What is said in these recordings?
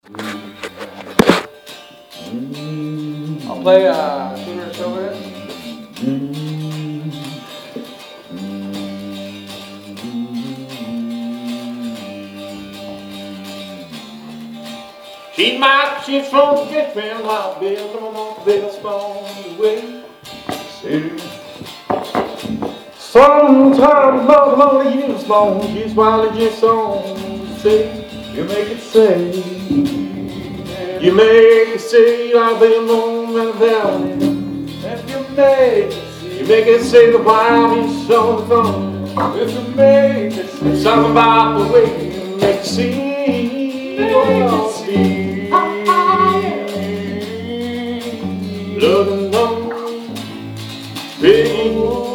I'll play tune or show with it. She might, she's from the get round like Bill, come on, Bill, spawn away. Sometimes love only use long, she's while it's on. Say, you make it say, you make it say, I'll be alone and down. And you make it say the wild is on the phone. If you make it say something about the way you make it see, looking on, big.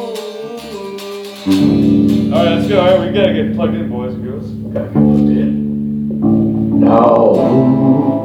Alright, let's go. Alright, we gotta get plugged in, boys and girls. We gotta get plugged in. No.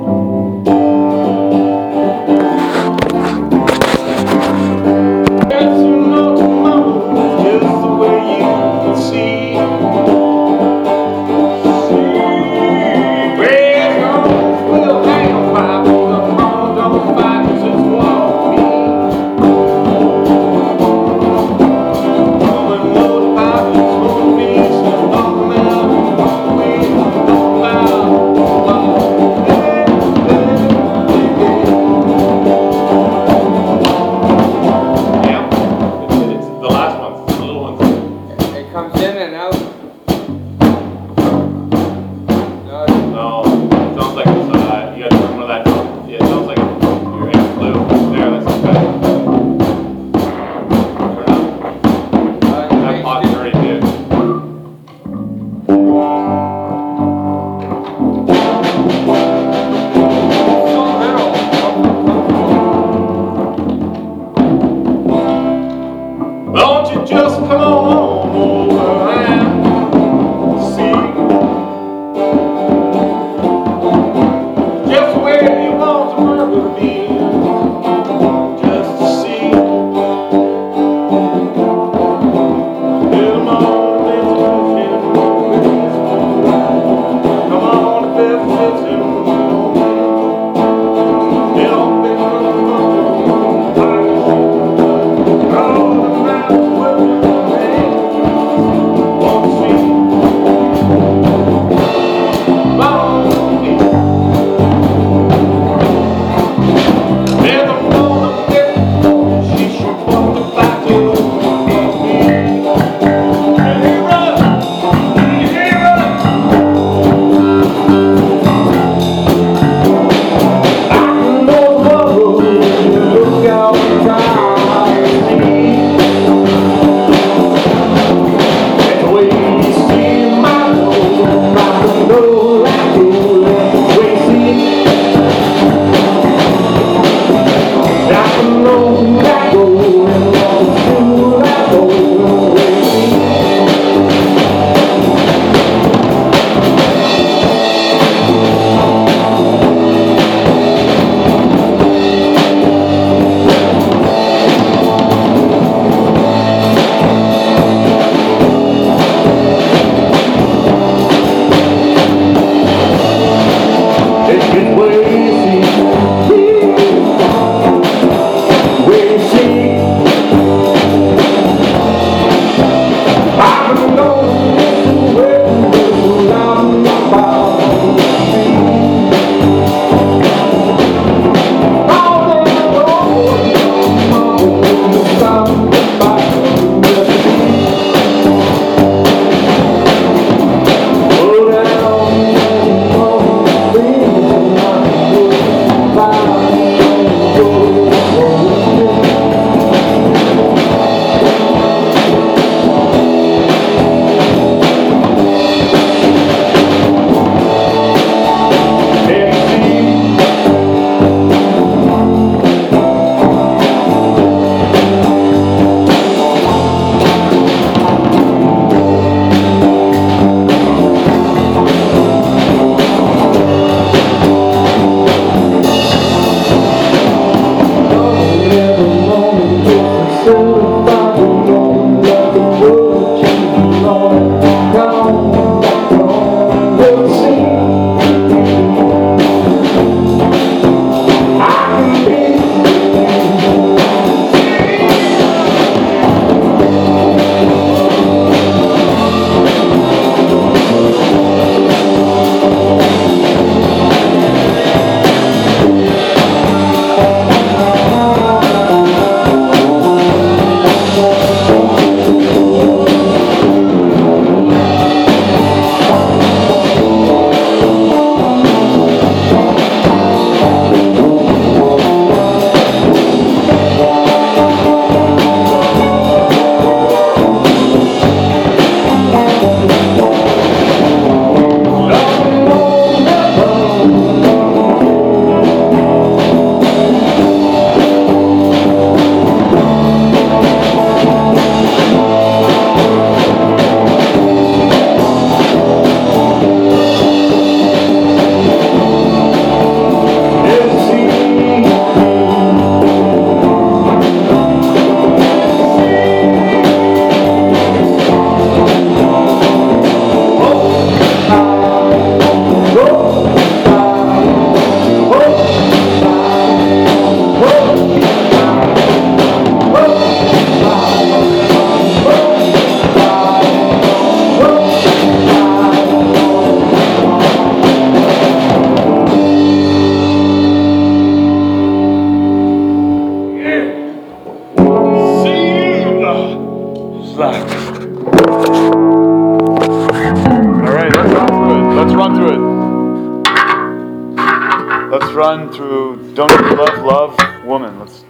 Let's run through Don't You Love, Love, Woman. Let's.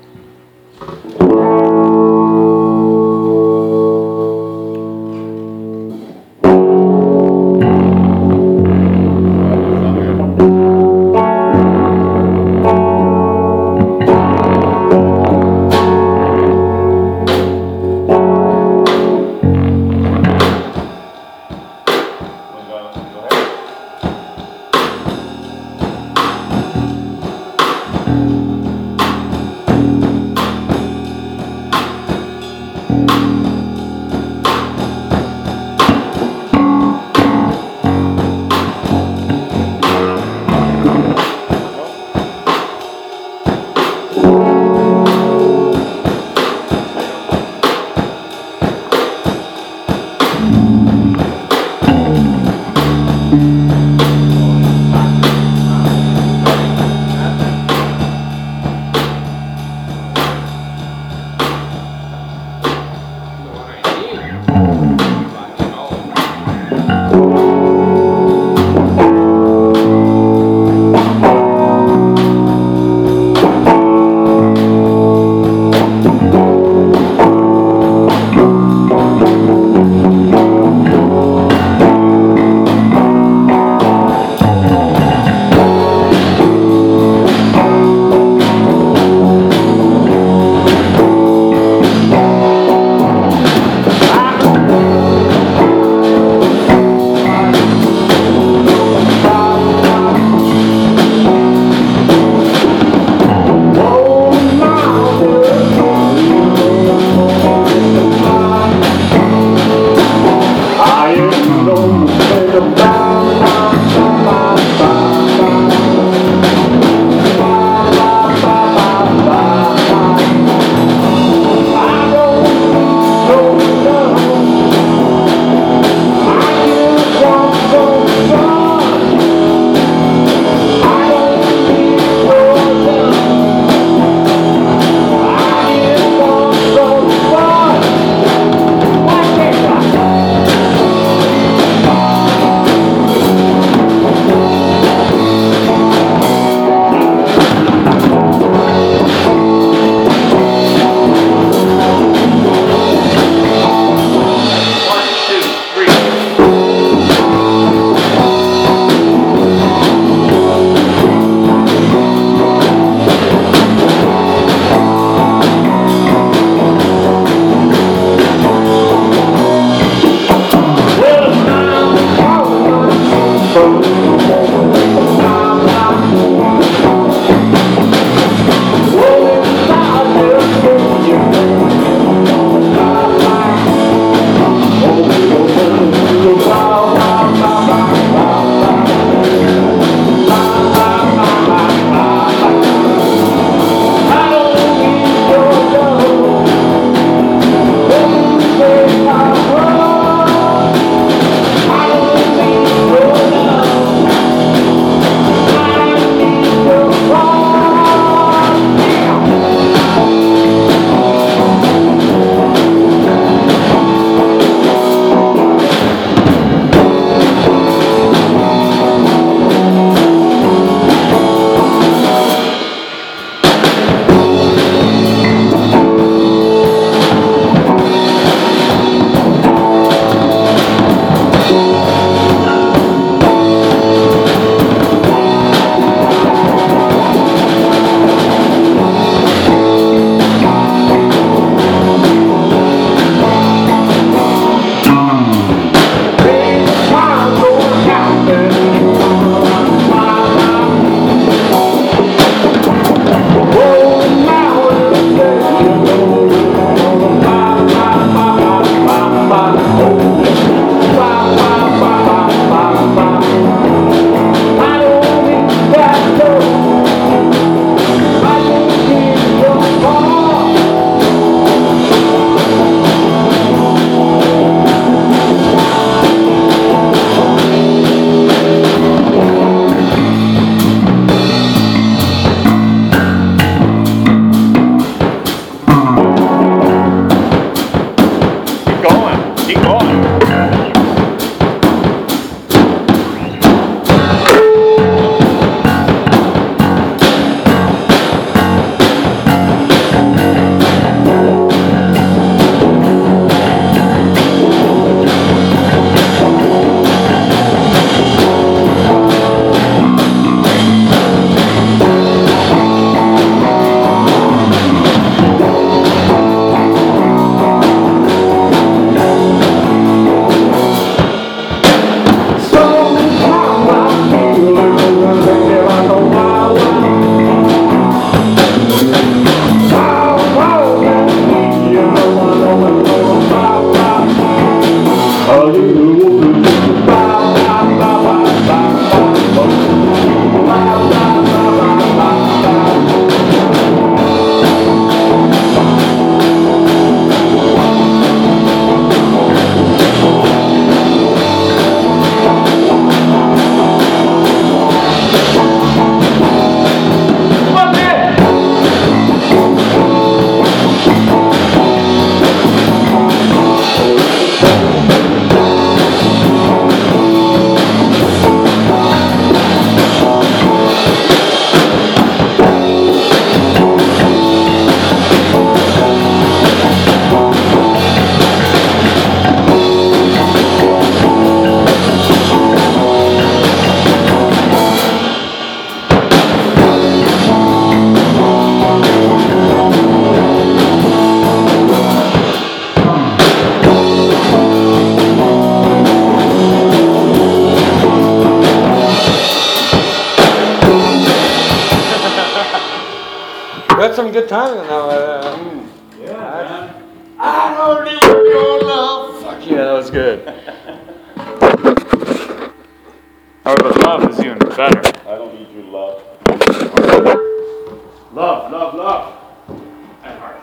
That's some good timing now. Yeah, man. I don't need your love. Fuck yeah, that was good. Oh, but love is even better. I don't need your love. Love, love, love. And heart.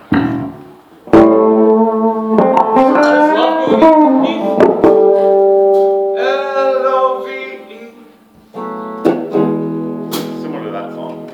Does love go easy? L-O-V-E. Similar to that song.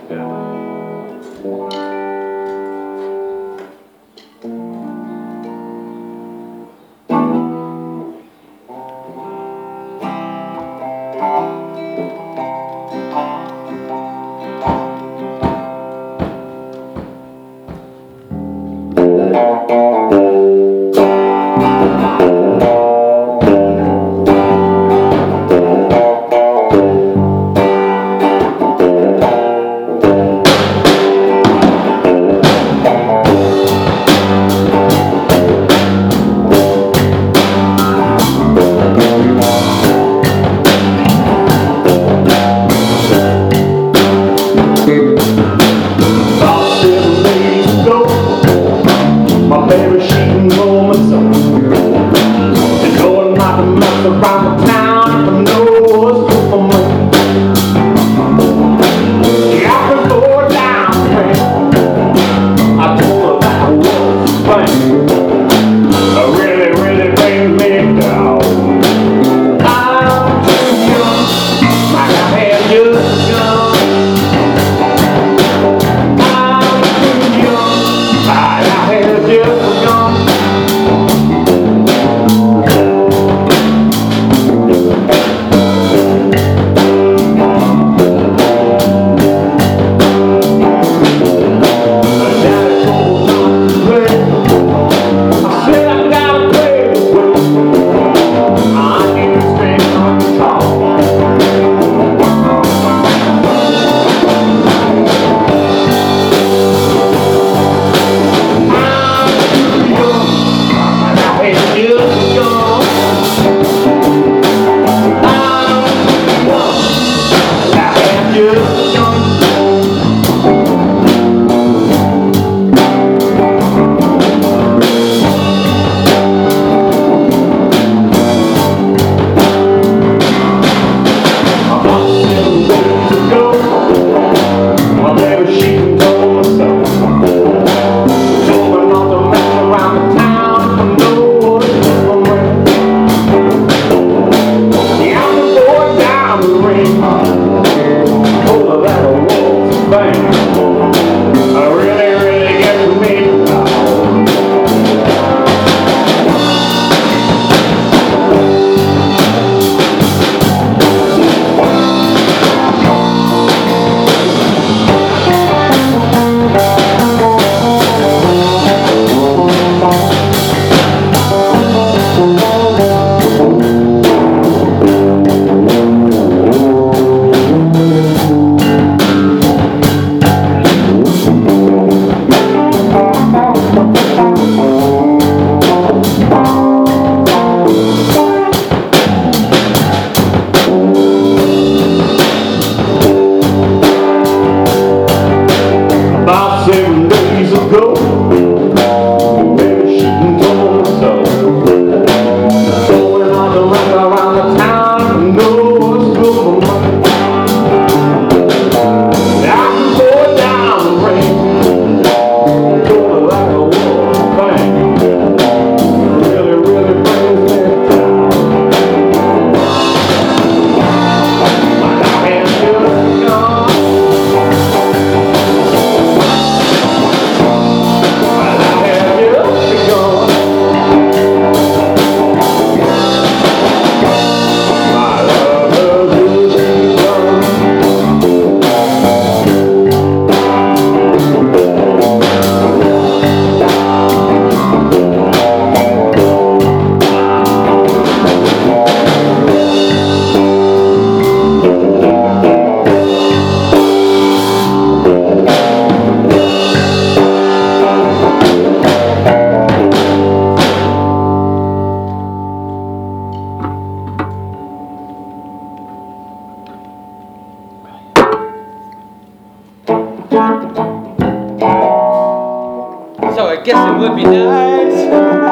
guess it would be nice.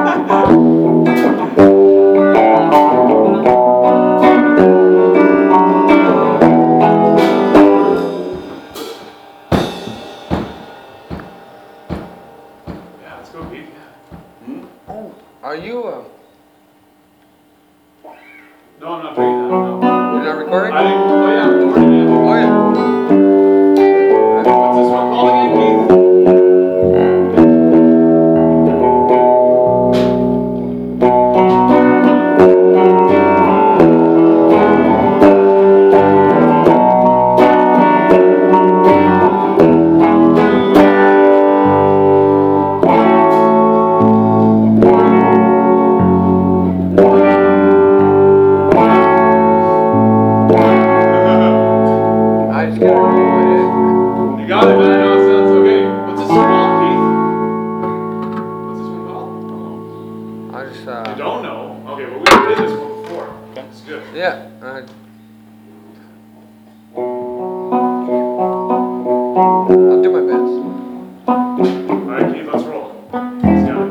Yeah, let's go, Pete. Oh, are you, No, I'm not doing that. No. you're not recording? Oh yeah, I'm recording it. Oh, yeah. What's this one called again, Keith? I just gotta record it. You got it, man. I know it sounds okay. What's this one called, Keith? What's this one called? I just, You don't know? Okay, well, we did this one before. It's good. yeah. I'll do my best. Alright, Keith, let's roll. Let's go.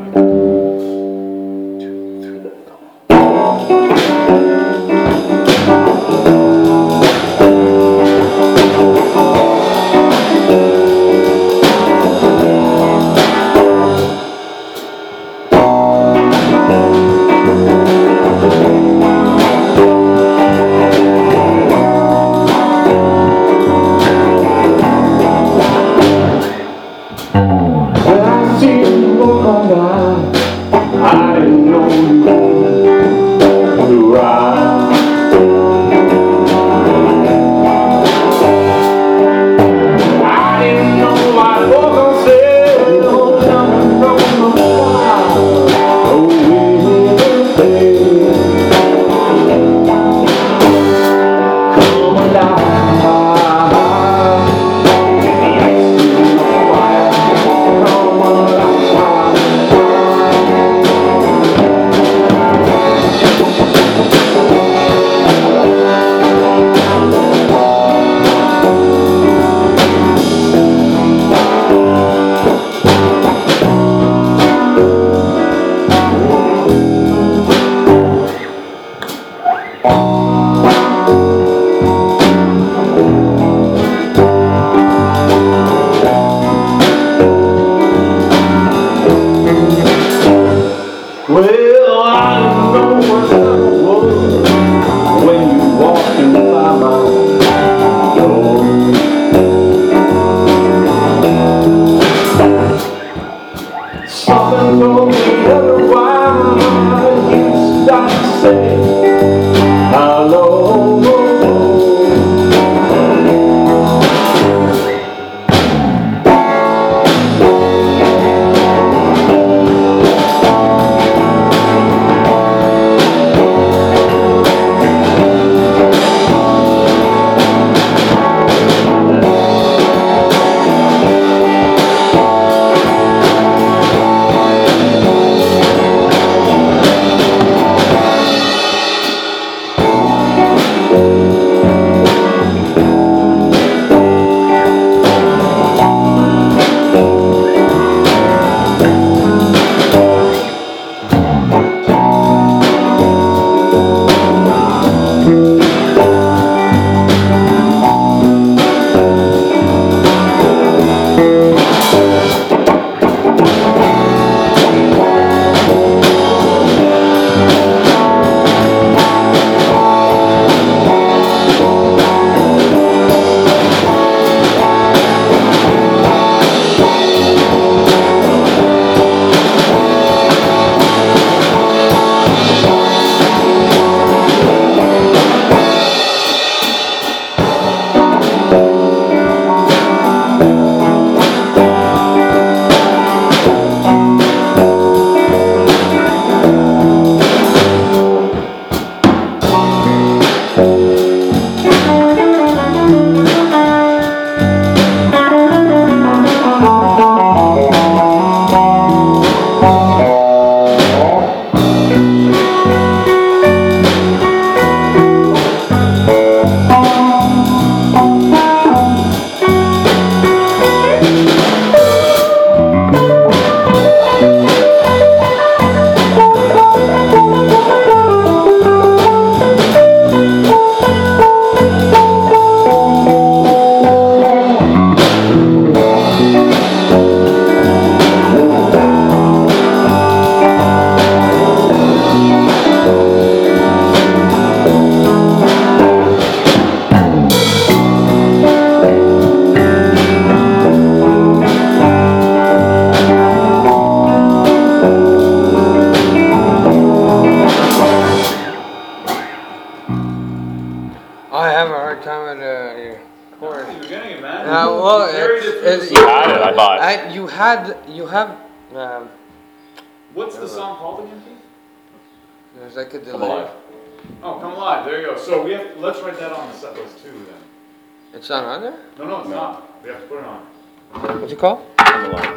you, man. Well, Carried it through the You had it, I thought. you have. What's the song called again, Keith? There's like a delay. Come alive. Oh, Come Alive. There you go. So let's write that on the set list too then. It's not on there. No, it's not. We have to put it on. What's it called? Come alive.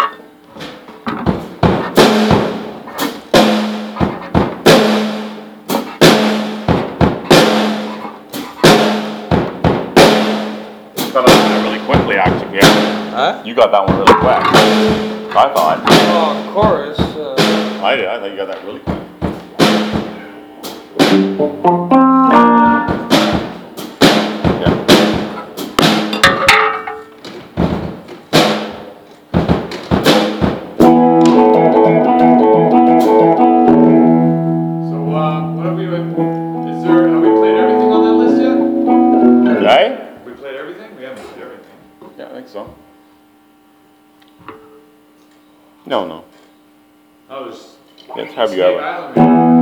Got that really quickly, actually. Yeah. Huh? You got that one really quick. I thought. Oh, chorus. I did. I thought you got that really quick. Yeah. So what have we? Have we played everything on that list yet? Right? We played everything. We haven't played everything. Yeah, I think so. No. Oh, there's. Yes, have you Snake ever? Island.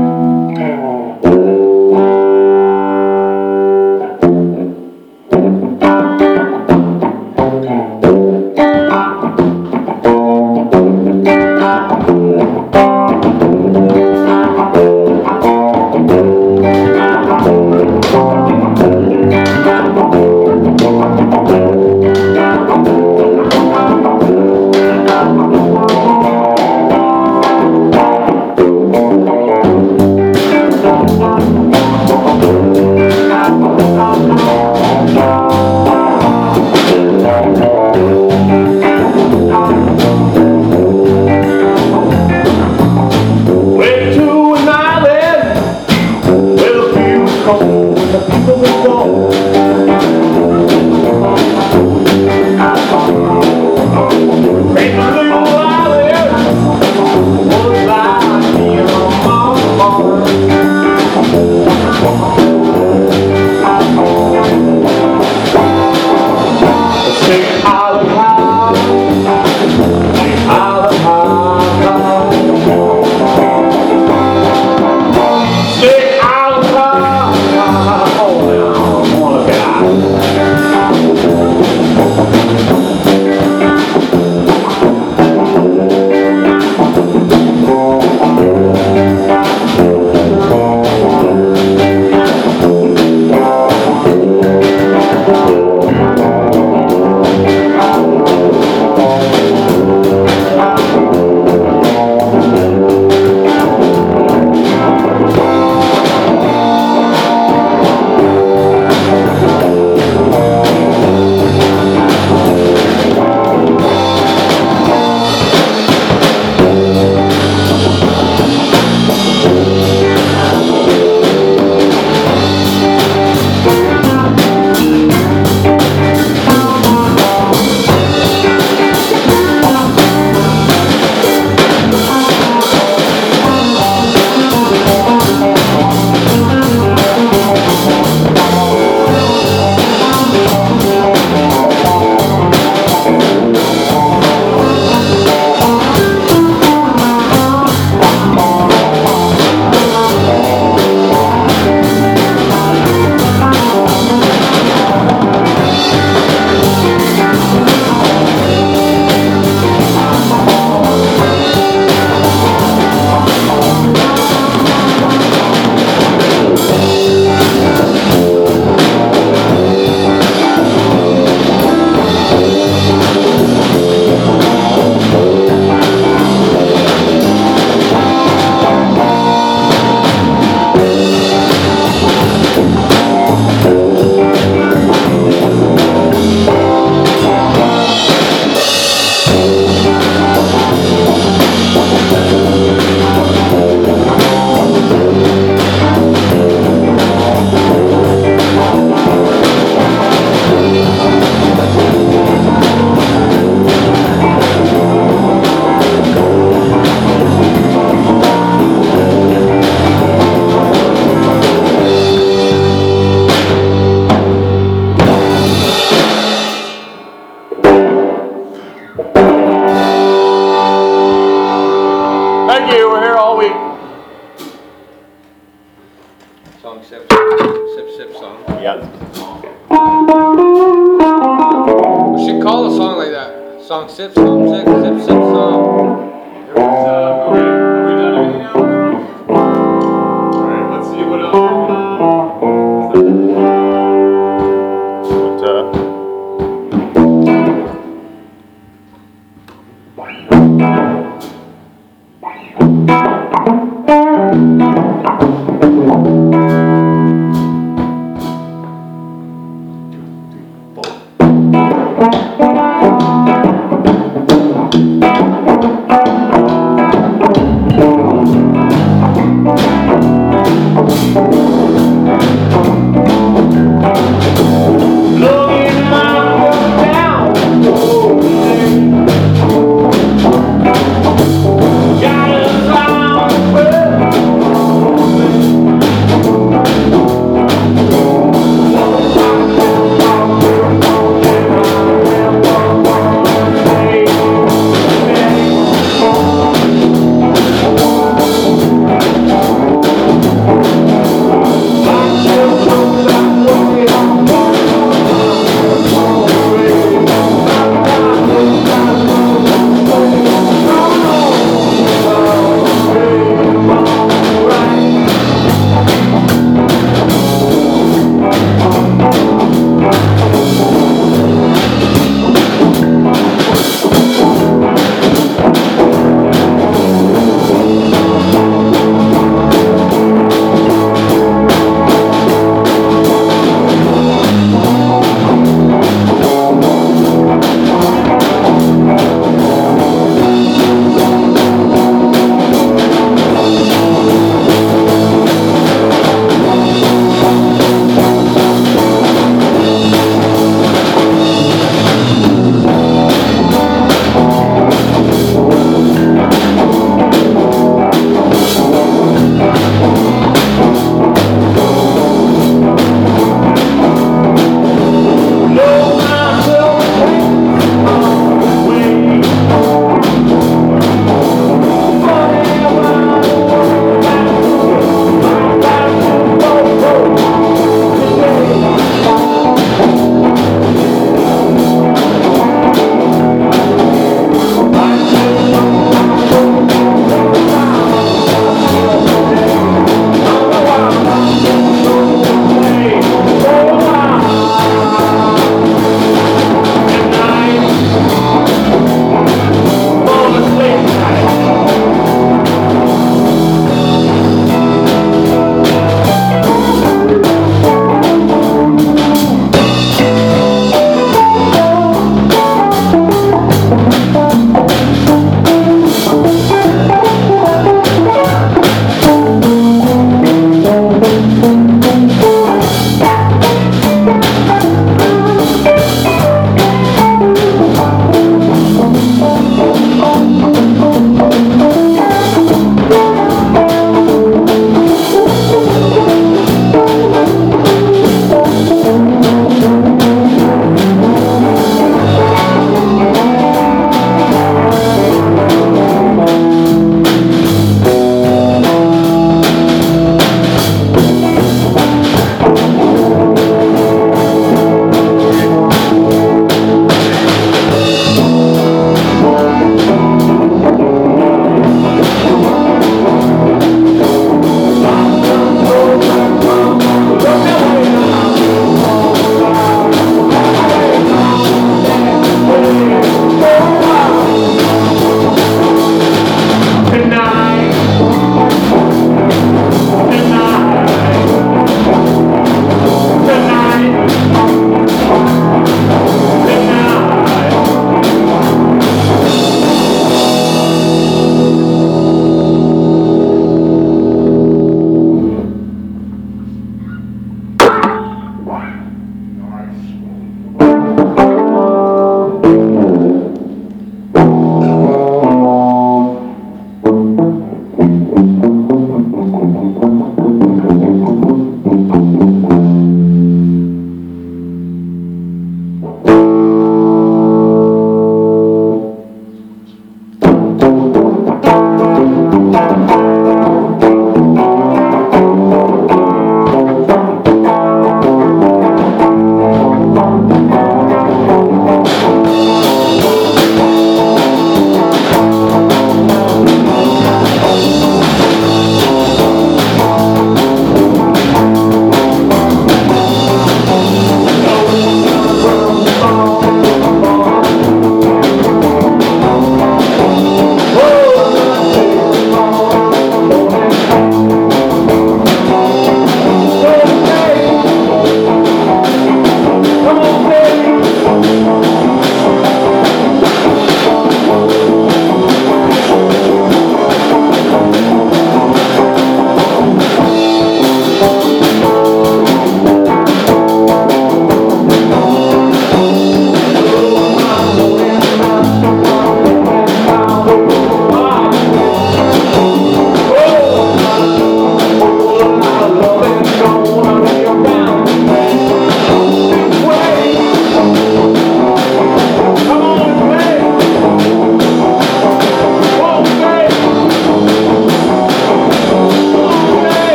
Went to an island where the view was cold and the people were gone. Great little island was like being on Mars. Sing island high, sing island high. Stick out high, oh now I wanna get out. Thank you, we're here all week. Song sip song. Yeah. Song Sip Song Sip Sip Sip Song. Here was,